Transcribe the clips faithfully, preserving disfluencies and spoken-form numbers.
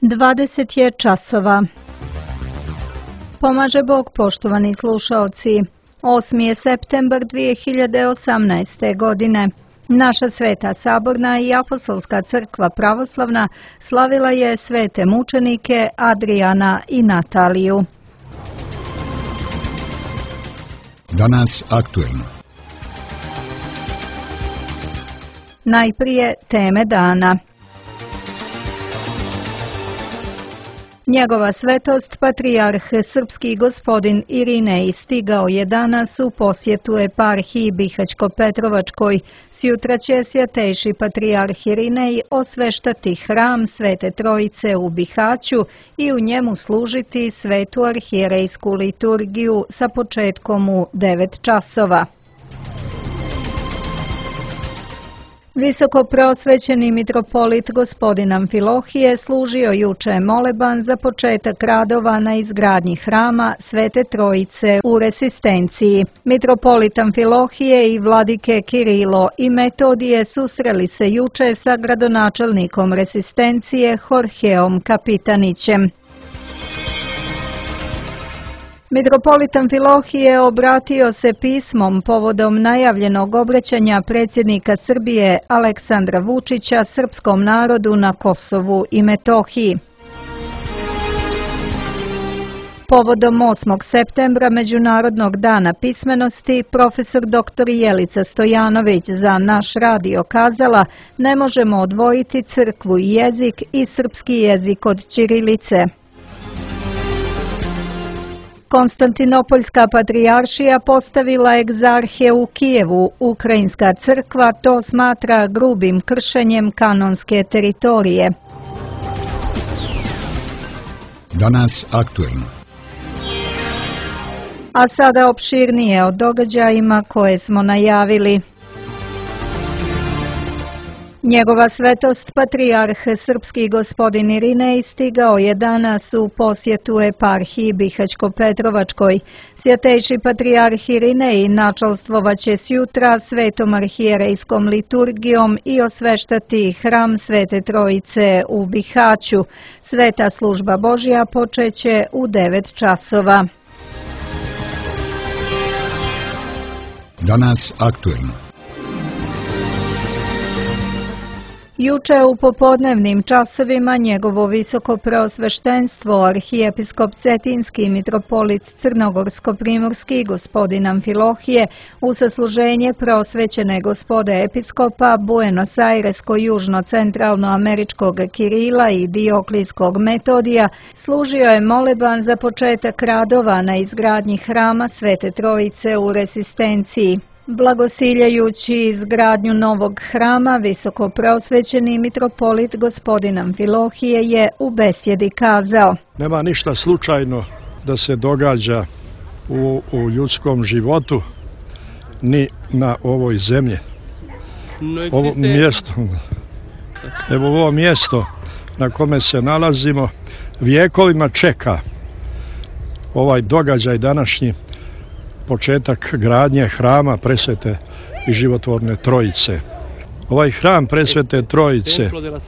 dvadeset je časova. Pomaže Bog, poštovani slušaoci. osmi je septembar dvije hiljade osamnaeste. godine. Naša Sveta Saborna i Apostolska crkva pravoslavna slavila je svete mučenike Adrijana i Nataliju. Danas aktuelno. Najprije teme dana. Njegova svetost, patrijarh srpski gospodin Irinej, stigao je danas u posjetu eparhiji Bihać-Petrovačkoj. Sjutra će svjetejši patrijarh Irinej osveštati hram Svete Trojice u Bihaću i u njemu služiti svetu arhijerejsku liturgiju sa početkom u devet časova. Visoko prosvećeni mitropolit gospodin Amfilohije služio juče moleban za početak radova na izgradnji hrama Svete Trojice u Resistenciji. Mitropolit Amfilohije i vladike Kirilo i Metodije susreli se juče sa gradonačelnikom Resistencije Jorgeom Kapitanićem. Mitropolit Amfilohije obratio se pismom povodom najavljenog obraćanja predsjednika Srbije Aleksandra Vučića srpskom narodu na Kosovu i Metohiji. Povodom osmog septembra Međunarodnog dana pismenosti, profesor doktor Jelica Stojanović za naš radio kazala: ne možemo odvojiti crkvu i jezik i srpski jezik od ćirilice. Konstantinopoljska patrijaršija postavila egzarhe u Kijevu. Ukrajinska crkva to smatra grubim kršenjem kanonske teritorije. Danas aktuelno. A sada opširnije o događajima koje smo najavili. Njegova svetost, patrijarh srpski gospodin Irinej, stigao je danas u posjetu eparhiji Bihać-Petrovačkoj. Svjetejši patrijarh Irinej načelstvovaće sjutra svetom arhijerejskom liturgijom i osveštati hram Svete Trojice u Bihaću. Sveta služba Božja počeće u devet časova. Danas aktuelno. Juče u popodnevnim časovima njegovo visoko preosveštenstvo arhijepiskop Cetinski mitropolit Crnogorsko-primorski gospodin Amfilohije u sasluženje preosvećene gospode episkopa Buenos Airesko-južno-centralnoameričkog Kirila i Dioklijskog Metodija služio je moleban za početak radova na izgradnji hrama Svete Trojice u Resistenciji. Blagosiljajući izgradnju novog hrama, visoko preosvećeni mitropolit gospodin Amfilohije je u besjedi kazao: nema ništa slučajno da se događa u, u ljudskom životu, ni na ovoj zemlji. Ovo mjesto, evo ovo mjesto na kome se nalazimo vjekovima čeka ovaj događaj današnji, početak gradnje hrama Presvete i životvorne Trojice. Ovaj hram Presvete Trojice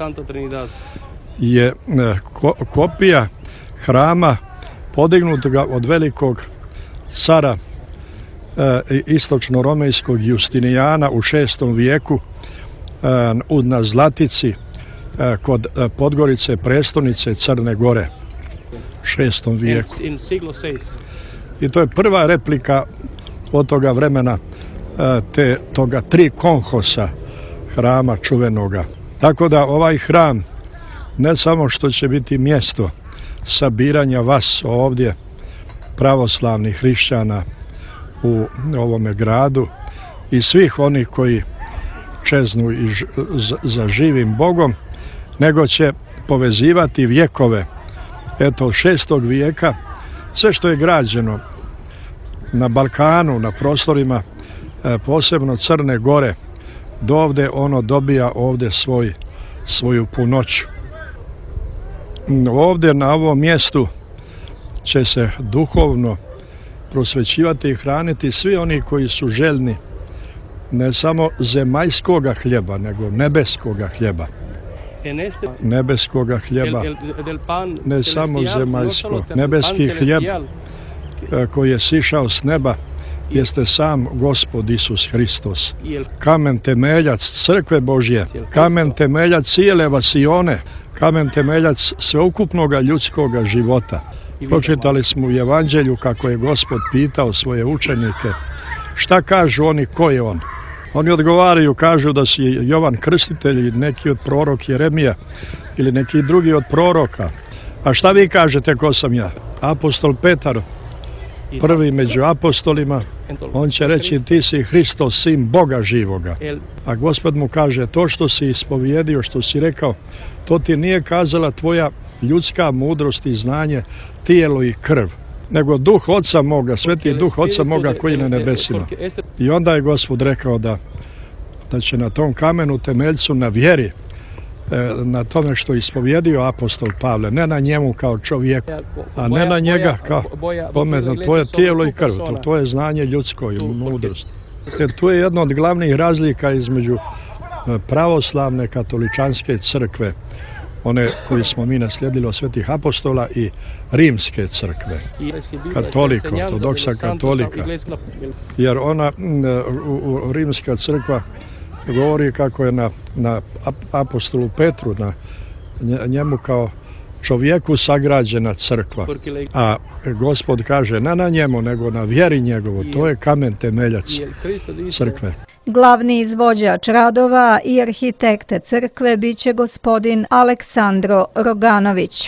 je kopija hrama podignutoga od velikog cara istočno-romejskog Justinijana u šestom vijeku na Zlatici kod Podgorice, prestolnice Crne Gore, šestom vijeku. I to je prva replika od toga vremena te, toga tri konhosa hrama čuvenoga. Tako da ovaj hram ne samo što će biti mjesto sabiranja vas ovdje, pravoslavnih hrišćana u ovome gradu i svih onih koji čeznu i za živim Bogom, nego će povezivati vjekove. Eto, od šestog vijeka sve što je građeno na Balkanu, na prostorima posebno Crne Gore, do ovdje ono dobija ovdje svoj, svoju punoću. Ovdje na ovom mjestu će se duhovno prosvećivati i hraniti svi oni koji su željni ne samo zemaljskoga hljeba, nego nebeskoga hljeba. nebeskoga hljeba, ne samo zemaljskog. Nebeski hljeb koji je sišao s neba jeste sam Gospod Isus Hristos. Kamen temeljac crkve Božje, kamen temeljac cijele vasione, kamen temeljac sveukupnoga ljudskoga života. Pročitali smo u Evanđelju kako je Gospod pitao svoje učenike šta kažu oni, ko je on. Oni odgovaraju, kažu da si Jovan Krstitelj ili neki od prorok Jeremija ili neki drugi od proroka. A šta vi kažete ko sam ja? Apostol Petar, prvi među apostolima, on će reći ti si Hristos, sin Boga živoga. A Gospod mu kaže, to što si ispovjedio, što si rekao, to ti nije kazala tvoja ljudska mudrost i znanje, tijelo i krv, nego duh Oca moga, sveti duh Oca moga koji je na nebesima. I onda je Gospod rekao da, da će na tom kamenu temeljcu, na vjeri, na tome što je ispovjedio apostol Pavle, ne na njemu kao čovjeku, a ne na njega kao pometno, tvoje tijelo i krv, to, to je znanje ljudsko i mudrost. Jer tu je jedna od glavnih razlika između pravoslavne katoličanske crkve, one koje smo mi naslijedili od svetih apostola, i rimske crkve, katolika, ortodoksa katolika. Jer ona, u, u, rimska crkva govori kako je na, na apostolu Petru, na njemu kao čovjeku sagrađena crkva. A Gospod kaže ne na njemu, nego na vjeri njegovo. To je kamen temeljac crkve. Glavni izvođač radova i arhitekta crkve biće gospodin Aleksandro Roganović.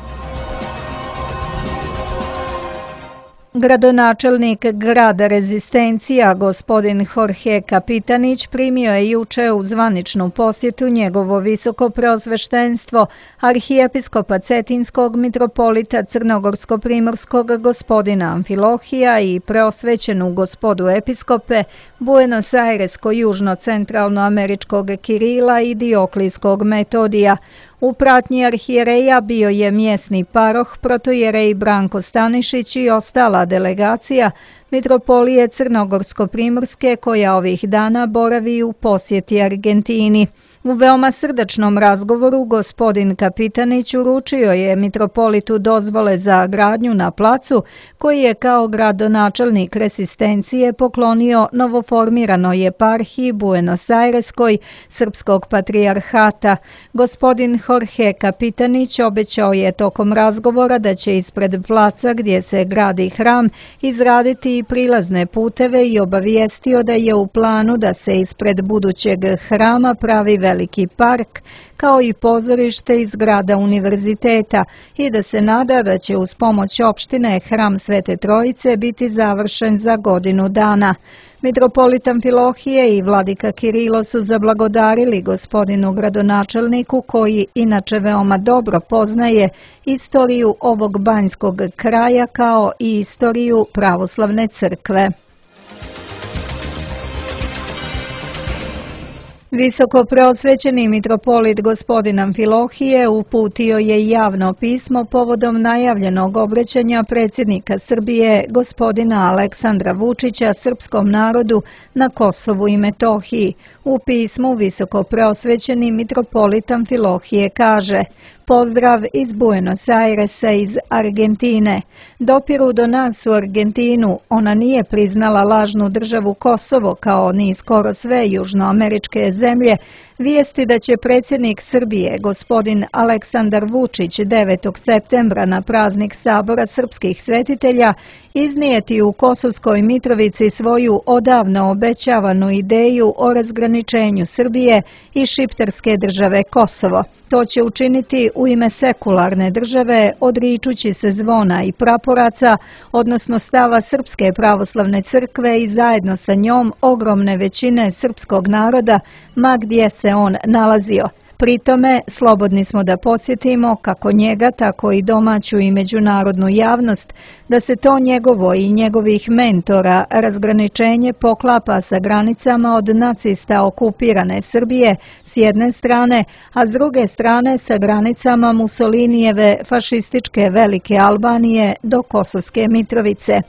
Gradonačelnik grada Rezistencija, gospodin Jorge Kapitanić, primio je juče u zvaničnu posjetu njegovo visokopreosveštenstvo, arhijepiskopa Cetinskog mitropolita Crnogorsko-primorskog gospodina Amfilohija i preosvećenu gospodu episkope Buenos Airesko-južno-centralnoameričkog Kirila i Dioklijskog Metodija. U pratnji arhijereja bio je mjesni paroh, protojerej Branko Stanišić i ostala delegacija mitropolije Crnogorsko-primorske koja ovih dana boravi u posjeti Argentini. U veoma srdačnom razgovoru gospodin Kapitanić uručio je mitropolitu dozvole za gradnju na placu koji je kao gradonačelnik Rezistencije poklonio novoformiranoj eparhiji Buenos Aireskoj srpskog patrijarhata. Gospodin Jorge Kapitanić obećao je tokom razgovora da će ispred placa gdje se gradi hram izraditi i prilazne puteve i obavijestio da je u planu da se ispred budućeg hrama pravi veliki park, kao i pozorište iz zgrada univerziteta i da se nada da će uz pomoć opštine hram Svete Trojice biti završen za godinu dana. Mitropolit Amfilohije i vladika Kirilo su zablagodarili gospodinu gradonačelniku koji inače veoma dobro poznaje istoriju ovog banjskog kraja kao i istoriju pravoslavne crkve. Visoko preosvećeni mitropolit gospodin Amfilohije uputio je javno pismo povodom najavljenog obraćanja predsjednika Srbije gospodina Aleksandra Vučića srpskom narodu na Kosovu i Metohiji. U pismu visoko preosvećeni mitropolit Amfilohije kaže: pozdrav iz Buenos Airesa iz Argentine. Dopiru do nas u Argentinu, ona nije priznala lažnu državu Kosovo kao ni skoro sve južnoameričke zemlje, vijesti da će predsjednik Srbije, gospodin Aleksandar Vučić, devetog septembra na praznik Sabora srpskih svetitelja, iznijeti u Kosovskoj Mitrovici svoju odavno obećavanu ideju o razgraničenju Srbije i šiptarske države Kosovo. To će učiniti u ime sekularne države, odričući se zvona i praporaca, odnosno stava Srpske pravoslavne crkve i zajedno sa njom ogromne većine srpskog naroda, ma gdje se on nalazio. Pri tome, slobodni smo da podsjetimo kako njega, tako i domaću i međunarodnu javnost, da se to njegovo i njegovih mentora razgraničenje poklapa sa granicama od nacista okupirane Srbije s jedne strane, a s druge strane sa granicama Mussolinijeve fašističke Velike Albanije do Kosovske Mitrovice.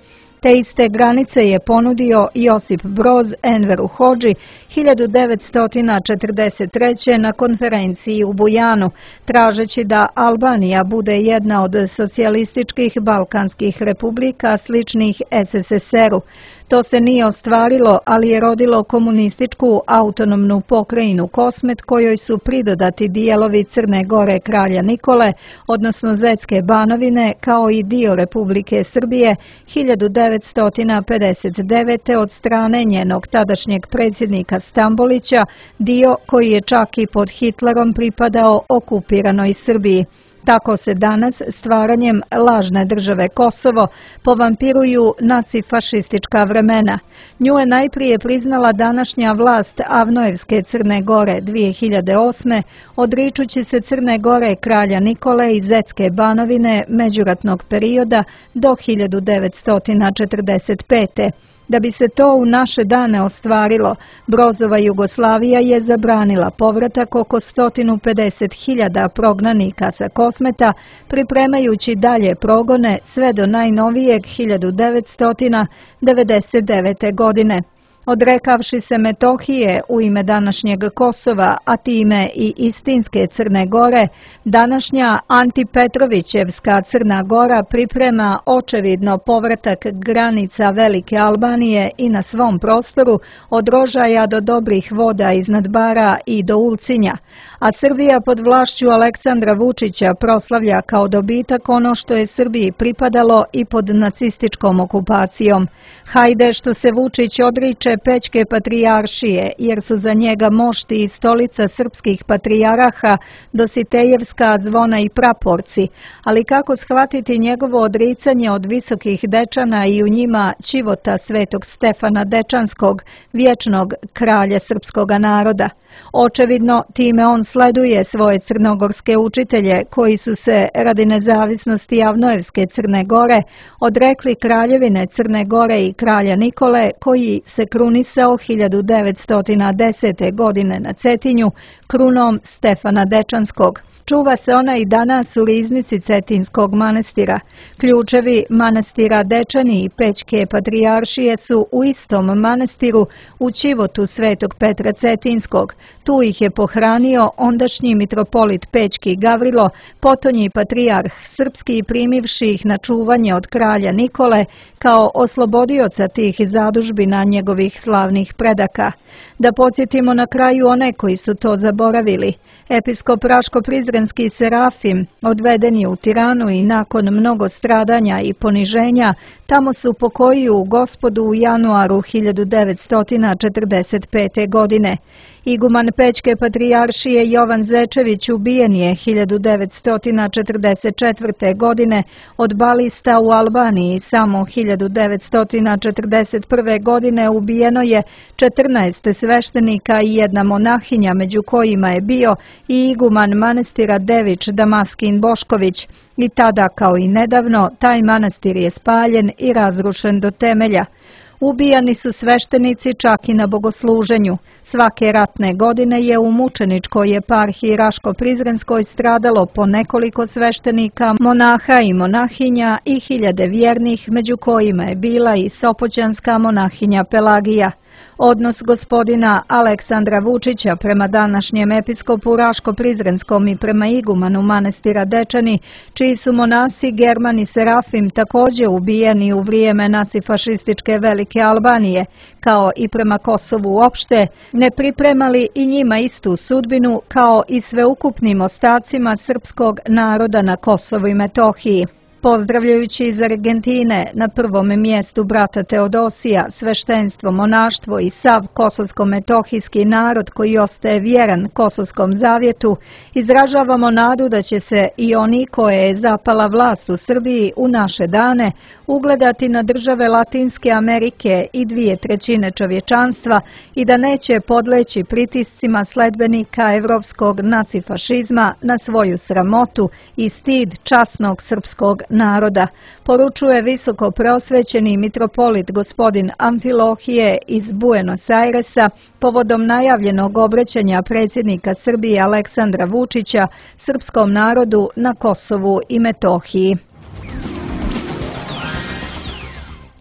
Te iste granice je ponudio Josip Broz Enveru Hodži hiljadu devetsto četrdeset treće. na konferenciji u Bujanu, tražeći da Albanija bude jedna od socijalističkih balkanskih republika sličnih es es es er-u. To se nije ostvarilo, ali je rodilo komunističku autonomnu pokrajinu Kosmet, kojoj su pridodati dijelovi Crne Gore kralja Nikole, odnosno Zetske Banovine, kao i dio Republike Srbije hiljadu devetsto pedeset devete. od strane njenog tadašnjeg predsjednika Stambolića, dio koji je čak i pod Hitlerom pripadao okupiranoj Srbiji. Tako se danas stvaranjem lažne države Kosovo povampiruju nacifašistička vremena. Nju je najprije priznala današnja vlast Avnojevske Crne Gore dvije hiljade osme. odričući se Crne Gore kralja Nikole i Zetske Banovine međuratnog perioda do hiljadu devetsto četrdeset pete. Da bi se to u naše dane ostvarilo, Brozova Jugoslavija je zabranila povratak oko sto pedeset hiljada prognanika sa Kosmeta, pripremajući dalje progone sve do najnovijeg hiljadu devetsto devedeset devete. godine. Odrekavši se Metohije u ime današnjeg Kosova, a time i istinske Crne Gore, današnja antipetrovićevska Crna Gora priprema očevidno povratak granica Velike Albanije i na svom prostoru od Rožaja do Dobrih voda iznad Bara i do Ulcinja, a Srbija pod vlašću Aleksandra Vučića proslavlja kao dobitak ono što je Srbiji pripadalo i pod nacističkom okupacijom. Hajde što se Vučić odriče Pećke patrijaršije, jer su za njega mošti i stolica srpskih patrijaraha, Dositejevska zvona i praporci, ali kako shvatiti njegovo odricanje od visokih dečana i u njima čivota svetog Stefana Dečanskog, vječnog kralja srpskog naroda? Očevidno, time on sleduje svoje crnogorske učitelje koji su se radi nezavisnosti Avnojevske Crne Gore odrekli kraljevine Crne Gore i kralja Nikole, koji se krunisao hiljadu devetsto desete. godine na Cetinju krunom Stefana Dečanskog. Čuva se ona i danas u riznici Cetinskog manastira. Ključevi manastira Dečani i Pećke patrijaršije su u istom manastiru u Čivotu Svetog Petra Cetinskog. Tu ih je pohranio ondašnji mitropolit Pećki Gavrilo, potonji patrijarh srpski, primivši ih na čuvanje od kralja Nikole kao oslobodioca tih zadužbina njegovih slavnih predaka. Da podsjetimo na kraju one koji su to zaboravili. Episkop Raško-Prizrenski Serafim odveden je u Tiranu i nakon mnogo stradanja i poniženja tamo se upokojio u Gospodu u januaru hiljadu devetsto četrdeset pete. godine. Iguman Pećke patrijaršije Jovan Zečević ubijen je hiljadu devetsto četrdeset četvrte. godine od balista u Albaniji. Samo hiljadu devetsto četrdeset prve. godine ubijeno je četrnaest sveštenika i jedna monahinja, među kojima je bio i iguman manastira Dević Damaskin Bošković. I tada, kao i nedavno, taj manastir je spaljen i razrušen do temelja. Ubijani su sveštenici čak i na bogosluženju. Svake ratne godine je u mučeničkoj eparhiji Raško-Prizrenskoj stradalo po nekoliko sveštenika, monaha i monahinja i hiljade vjernih, među kojima je bila i sopoćanska monahinja Pelagija. Odnos gospodina Aleksandra Vučića prema današnjem episkopu Raško-Prizrenskom i prema igumanu manastira Dečani, čiji su monasi German i Serafim također ubijeni u vrijeme nacifašističke Velike Albanije, kao i prema Kosovu uopšte, ne pripremali i njima istu sudbinu kao i sveukupnim ostacima srpskog naroda na Kosovu i Metohiji. Pozdravljajući iz Argentine na prvom mjestu brata Teodosija, sveštenstvo, monaštvo i sav kosovsko-metohijski narod koji ostaje vjeran Kosovskom zavjetu, izražavamo nadu da će se i oni koje je zapala vlast u Srbiji u naše dane ugledati na države Latinske Amerike i dvije trećine čovječanstva i da neće podleći pritiscima sledbenika evropskog nacifašizma na svoju sramotu i stid časnog srpskog naroda, poručuje visoko preosvećeni mitropolit gospodin Amfilohije iz Buenos Airesa povodom najavljenog obraćanja predsjednika Srbije Aleksandra Vučića srpskom narodu na Kosovu i Metohiji.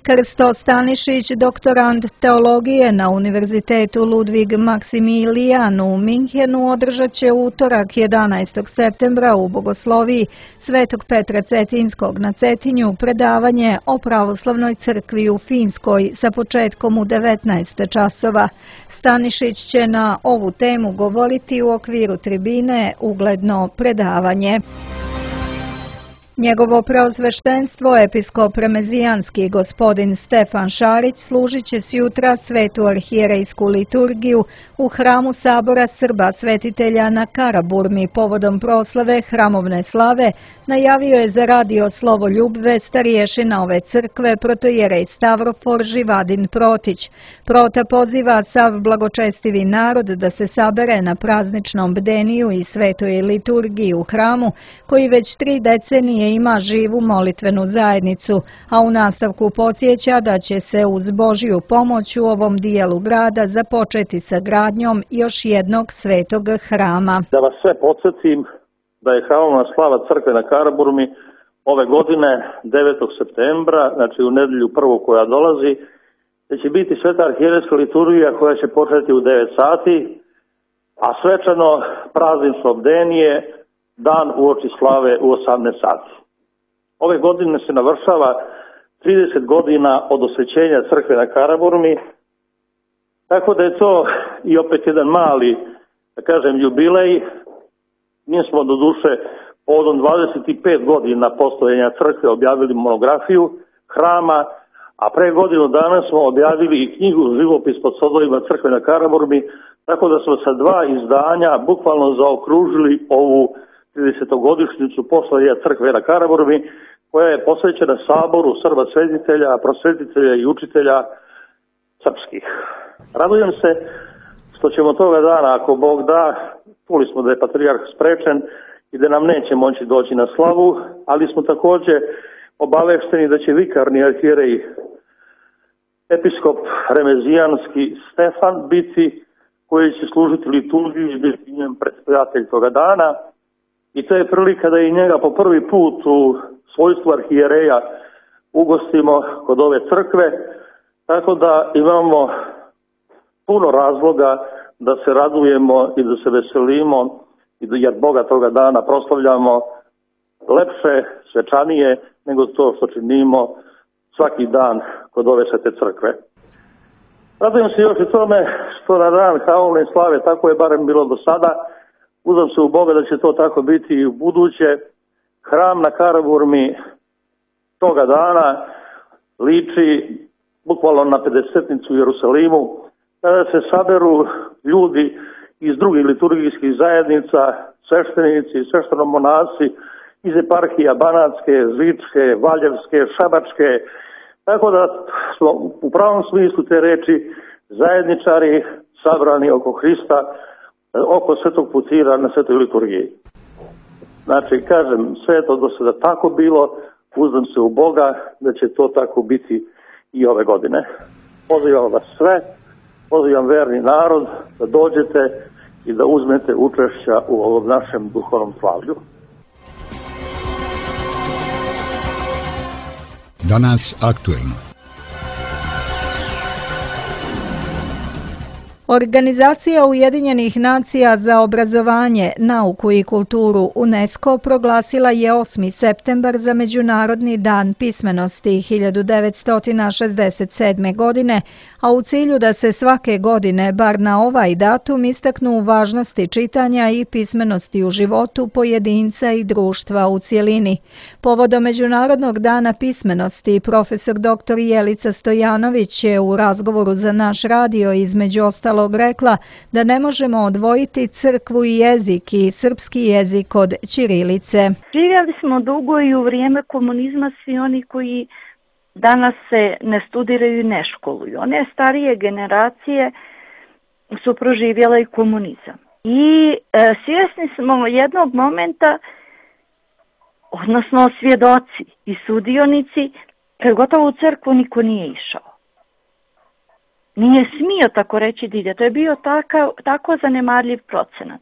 Krsto Stanišić, doktorant teologije na Univerzitetu Ludvig Maximilian u Minhenu, održat će utorak jedanaestog septembra u Bogosloviji Svetog Petra Cetinskog na Cetinju predavanje o pravoslavnoj crkvi u Finskoj sa početkom u devetnaest časova. Stanišić će na ovu temu govoriti u okviru tribine Ugledno predavanje. Njegovo preosveštenstvo, episkop remezijanski gospodin Stefan Šarić, služit će sjutra svetu arhijerejsku liturgiju u hramu Sabora Srba svetitelja na Karaburmi povodom proslave hramovne slave, najavio je za radio Slovoljub starješina ove crkve protojerej Stavrofor Živadin Protić. Prota poziva sav blagočestivi narod da se sabere na prazničnom bdeniju i svetoj liturgiji u hramu, koji već tri decenije ima živu molitvenu zajednicu, a u nastavku podsjeća da će se uz Božju pomoć u ovom dijelu grada započeti sa gradnjom još jednog svetog hrama. Da vas sve podsjetim da je hramovna slava crkve na Karaburmi ove godine devetog septembra, znači u nedelju prvu koja dolazi, da će biti sveta arhijerejska liturgija koja će početi u devet sati, a svečano praznično bdenije dan uoči slave u osamnaest sati. Ove godine se navršava trideset godina od osvećenja crkve na Karaburmi, tako da je to i opet jedan mali, da kažem, jubilej. Mi smo do duše povodom dvadeset pet godina postojanja crkve objavili monografiju hrama, a pre godinu dana smo objavili i knjigu Živopis pod sodovima crkve na Karaburmi, tako da smo sa dva izdanja bukvalno zaokružili ovu tridesetogodišnjicu postojanja crkve na Karaburmi, koja je posvećena saboru Srba svetitelja, prosvetitelja i učitelja srpskih. Radujem se što ćemo toga dana, ako Bog da, čuli smo da je patrijarh sprečen i da nam neće moći doći na slavu, ali smo također obavešteni da će vikarni arhijerej episkop remezijanski Stefan biti, koji će služiti liturgiju i biti njem predstavljatelj toga dana. I to je prilika da i njega po prvi put u svojstvu arhijereja ugostimo kod ove crkve, tako da imamo puno razloga da se radujemo i da se veselimo, jer Boga toga dana proslavljamo lepše, svečanije nego to što činimo svaki dan kod ove svete crkve. Radujem se još i tome što na dan hramovne slave, tako je barem bilo do sada, uzam se u Boga da će to tako biti i u buduće. Hram na Karaburmi toga dana liči bukvalno na pedesetnicu u Jerusalimu, kada se saberu ljudi iz drugih liturgijskih zajednica, sveštenici, sveštenomonasi iz eparhija Banatske, Zličke, Valjevske, Šabačke, tako da smo u pravom smislu te reči zajedničari sabrani oko Hrista, oko svetog putira na svetoj liturgiji. Znači, kažem, sve je to do sada tako bilo, uzdam se u Boga da će to tako biti i ove godine. Pozivam vas sve, pozivam verni narod da dođete i da uzmete učešća u ovom našem duhovnom slavlju. Danas aktuelno. Organizacija Ujedinjenih nacija za obrazovanje, nauku i kulturu UNESCO proglasila je osmi septembar za Međunarodni dan pismenosti hiljadu devetsto šezdeset sedme. godine, a u cilju da se svake godine, bar na ovaj datum, istaknu važnosti čitanja i pismenosti u životu pojedinca i društva u cjelini. Povodom Međunarodnog dana pismenosti, profesor doktor Jelica Stojanović je u razgovoru za naš radio između ostalog rekla da ne možemo odvojiti crkvu i jezik i srpski jezik od ćirilice. Živjeli smo dugo i u vrijeme komunizma svi oni koji danas se ne studiraju i ne školuju. One starije generacije su proživjele i komunizam. I e, svjesni smo jednog momenta, odnosno svjedoci i sudionici, kad gotovo u crkvu niko nije išao. Nije smio tako reći da ide. To je bio tako, tako zanemarljiv procenat.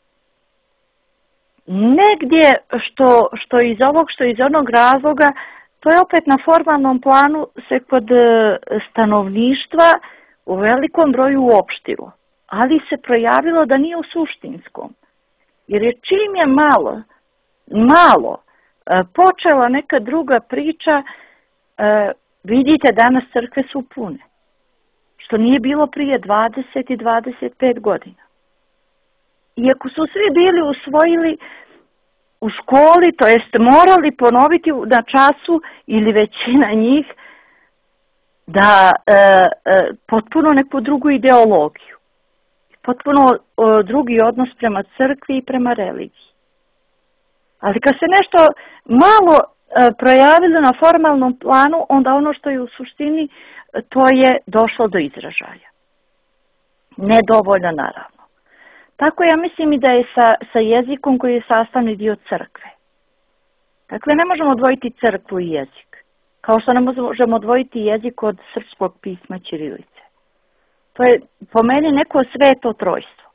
Negdje što, što iz ovog, što iz onog razloga To je opet na formalnom planu se kod stanovništva u velikom broju uopštilo, ali se projavilo da nije u suštinskom. Jer je čim je malo, malo počela neka druga priča, vidite danas crkve su pune, što nije bilo prije dvadeset i dvadeset pet godina. Iako su svi bili usvojili u školi, to jest morali ponoviti na času ili većina njih da e, e, potpuno neku drugu ideologiju, potpuno e, drugi odnos prema crkvi i prema religiji. Ali kad se nešto malo e, projavilo na formalnom planu, onda ono što je u suštini, to je došlo do izražaja. Nedovoljno, naravno. Tako ja mislim i da je sa, sa jezikom koji je sastavni dio crkve. Dakle, ne možemo odvojiti crkvu i jezik, kao što ne možemo odvojiti jezik od srpskog pisma ćirilice. To je po meni neko sveto trojstvo.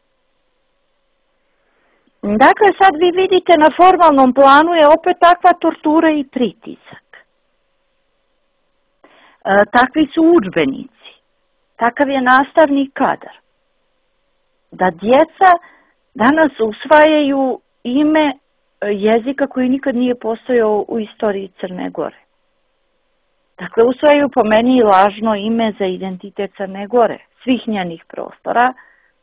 Dakle, sad vi vidite na formalnom planu je opet takva tortura i pritisak. E, takvi su udžbenici, takav je nastavni kadar. Da djeca danas usvajaju ime jezika koji nikad nije postojao u istoriji Crne Gore. Dakle, usvajaju po meni lažno ime za identitet Crne Gore, svih njenih prostora.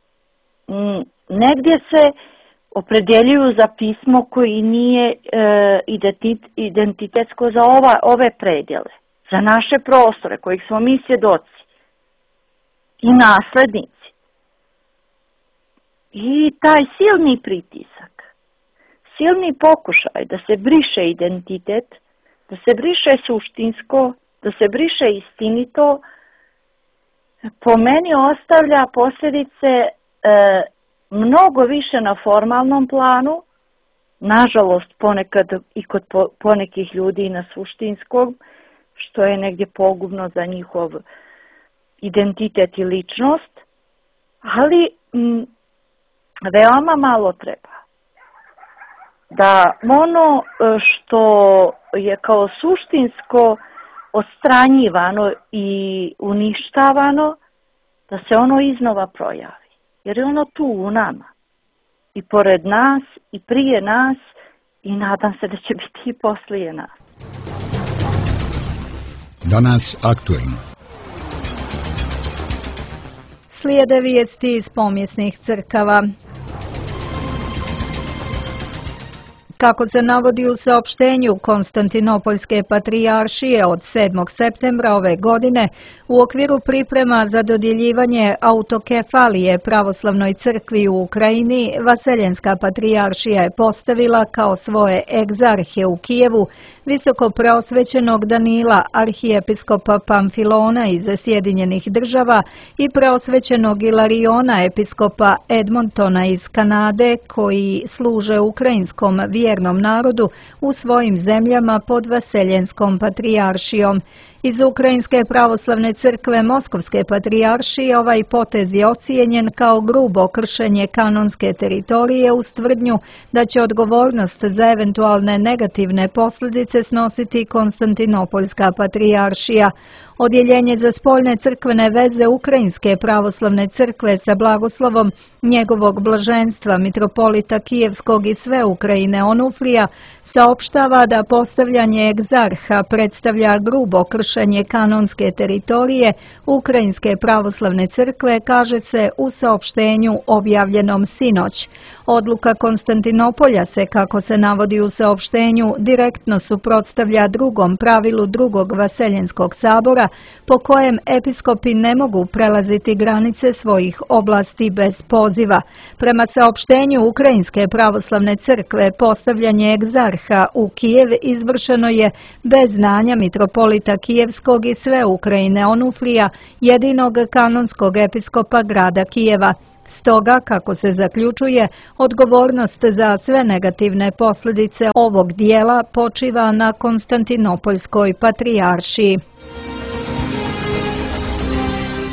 Negdje se opredjeljuju za pismo koji nije e, identitetsko za ova, ove predjele, za naše prostore kojih smo mi svjedoci i naslednici. I taj silni pritisak, silni pokušaj da se briše identitet, da se briše suštinsko, da se briše istinito, po meni ostavlja posljedice e, mnogo više na formalnom planu, nažalost ponekad i kod po, ponekih ljudi i na suštinskom, što je negdje pogubno za njihov identitet i ličnost, ali m, veoma malo treba. Da ono što je kao suštinsko odstranjivano i uništavano, da se ono iznova projavi. Jer je ono tu u nama. I pored nas, i prije nas, i nadam se da će biti i poslije nas. Danas aktuelno. Slijede vijesti iz pomjesnih crkava. Kako se navodi u saopštenju Konstantinopoljske patrijaršije od sedmog septembra ove godine, u okviru priprema za dodjeljivanje autokefalije pravoslavnoj crkvi u Ukrajini, Vaseljenska patrijaršija je postavila kao svoje egzarhe u Kijevu visokopreosvećenog Danila, arhijepiskopa Pamfilona iz Sjedinjenih država i preosvećenog Ilariona, episkopa Edmontona iz Kanade, koji služe ukrajinskom vjernom narodu u svojim zemljama pod Vaseljenskom patrijaršijom. Iz Ukrajinske pravoslavne crkve Moskovske patrijaršije ovaj potez je ocijenjen kao grubo kršenje kanonske teritorije uz tvrdnju da će odgovornost za eventualne negativne posljedice snositi Konstantinopoljska patrijaršija. Odjeljenje za spoljne crkvene veze Ukrajinske pravoslavne crkve sa blagoslovom njegovog blaženstva mitropolita Kijevskog i sve Ukrajine Onufrija saopštava da postavljanje egzarha predstavlja grubo kršenje kanonske teritorije Ukrajinske pravoslavne crkve, kaže se u saopštenju objavljenom sinoć. Odluka Konstantinopolja se, kako se navodi u saopštenju, direktno suprotstavlja drugom pravilu drugog Vaseljenskog sabora, po kojem episkopi ne mogu prelaziti granice svojih oblasti bez poziva. Prema saopštenju Ukrajinske pravoslavne crkve, postavljanje egzarha u Kijev izvršeno je bez znanja mitropolita Kijevskog i sve Ukrajine Onufrija, jedinog kanonskog episkopa grada Kijeva. Stoga, kako se zaključuje, odgovornost za sve negativne posljedice ovog dijela počiva na Konstantinopoljskoj patrijaršiji.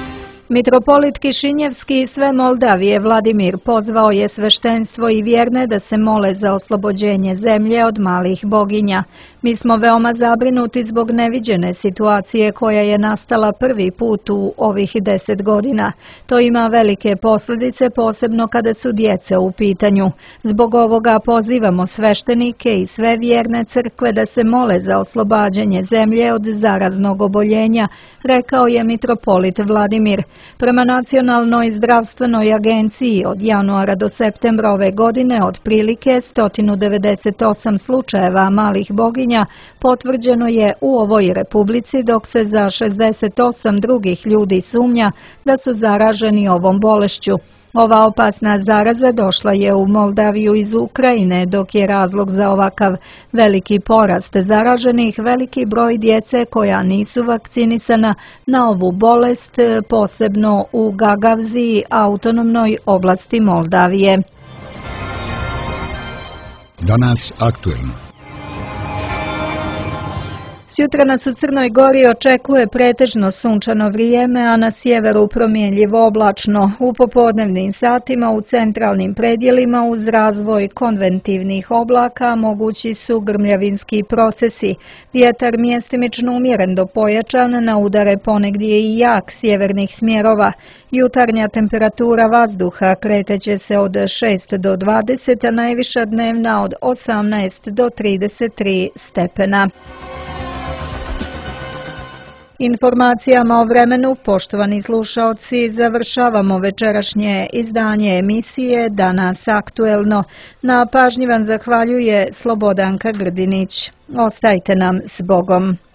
Mitropolit Kišinjevski i sve Moldavije Vladimir pozvao je sveštenstvo i vjerne da se mole za oslobođenje zemlje od malih boginja. Mi smo veoma zabrinuti zbog neviđene situacije koja je nastala prvi put u ovih deset godina. To ima velike posljedice, posebno kada su djeca u pitanju. Zbog ovoga pozivamo sveštenike i sve vjerne crkve da se mole za oslobađanje zemlje od zaraznog oboljenja, rekao je mitropolit Vladimir. Prema Nacionalnoj zdravstvenoj agenciji od januara do septembra ove godine otprilike sto devedeset osam slučajeva malih boginja potvrđeno je u ovoj republici, dok se za šezdeset osam drugih ljudi sumnja da su zaraženi ovom bolešću. Ova opasna zaraza došla je u Moldaviju iz Ukrajine, dok je razlog za ovakav veliki porast zaraženih veliki broj djece koja nisu vakcinisana na ovu bolest, posebno u Gagavziji, autonomnoj oblasti Moldavije. Danas aktuelno. Sutra nas u Crnoj Gori očekuje pretežno sunčano vrijeme, a na sjeveru promjenljivo oblačno. U popodnevnim satima u centralnim predjelima uz razvoj konventivnih oblaka mogući su grmljavinski procesi. Vjetar mjestimično umjeren do pojačan, na udare ponegdje i jak sjevernih smjerova. Jutarnja temperatura vazduha kreteće se od šest do dvadeset, a najviša dnevna od osamnaest do trideset tri stepena. Informacijama o vremenu, poštovani slušaoci, završavamo večerašnje izdanje emisije Danas aktuelno. Na pažnji vam zahvaljuje Slobodanka Grdinić. Ostajte nam s Bogom.